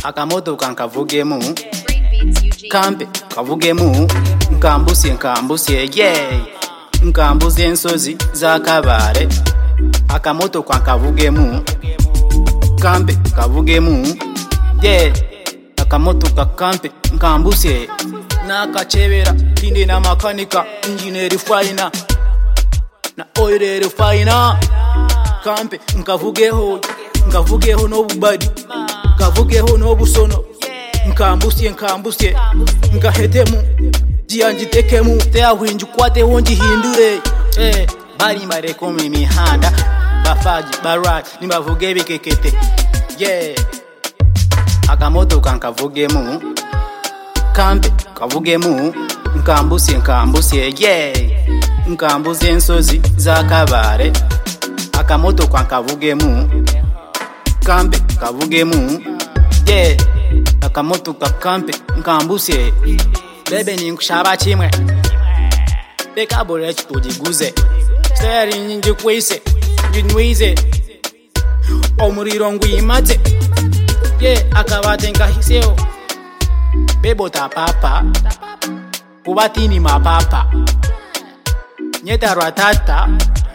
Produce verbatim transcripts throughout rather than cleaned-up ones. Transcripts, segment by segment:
akamoto kankavugemu kampe kavugemu nkambusye nkambusye yeah nkambuze ensozi za Kabale akamoto kankavugemu kampe kavugemu yeah akamoto kakampe nkambusye nakachebera tindi na makanika engineer fina na oil fina kampe nkavugeho nkavugeho no bubadi nkavugeho no busono nkambusye nkambusye nkahetemu jianjitekemu teahwinju kwate honji hindure eh bali mareko mimihanda bafaji barai nibavuge bikekete yeah akamoto kankavugemu kampe kavugemu nkambusye nkambusye yeah nkambuze ensozi za Kabale akamoto kankavugemu kampe kavugemu yeah akamoto kakampe nkambusye bebe ninkushaba kimwe beka bole kitugiguze seri nyingi kwise njinwize omuriro ngwimaze ye akabate nkahiseo bebo tapapa kubatini mapapa nyeta ratata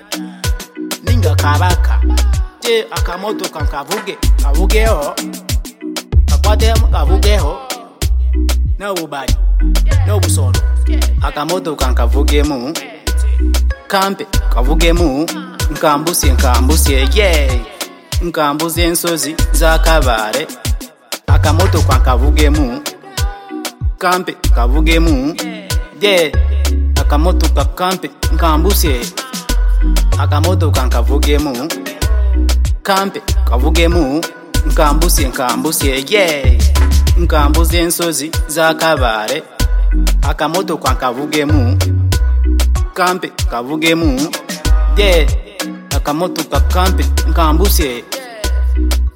ninga kabaka ye akamoto kankavuge kavugeho kakwate kavugeho no bubadi no busono akamoto kankavugemu kampe kavugemu nkambusye nkambusye yeah nkambuze ensozi za Kabale akamoto kankavugemu kampe kavugemu yeah akamoto kakampe nkambusye akamoto kankavugemu kampe kavugemu nkambusye nkambusye yeah nkambuze ensozi za Kabale akamoto kankavugemu kampe kavugemu yeah akamoto kakampe nkambusye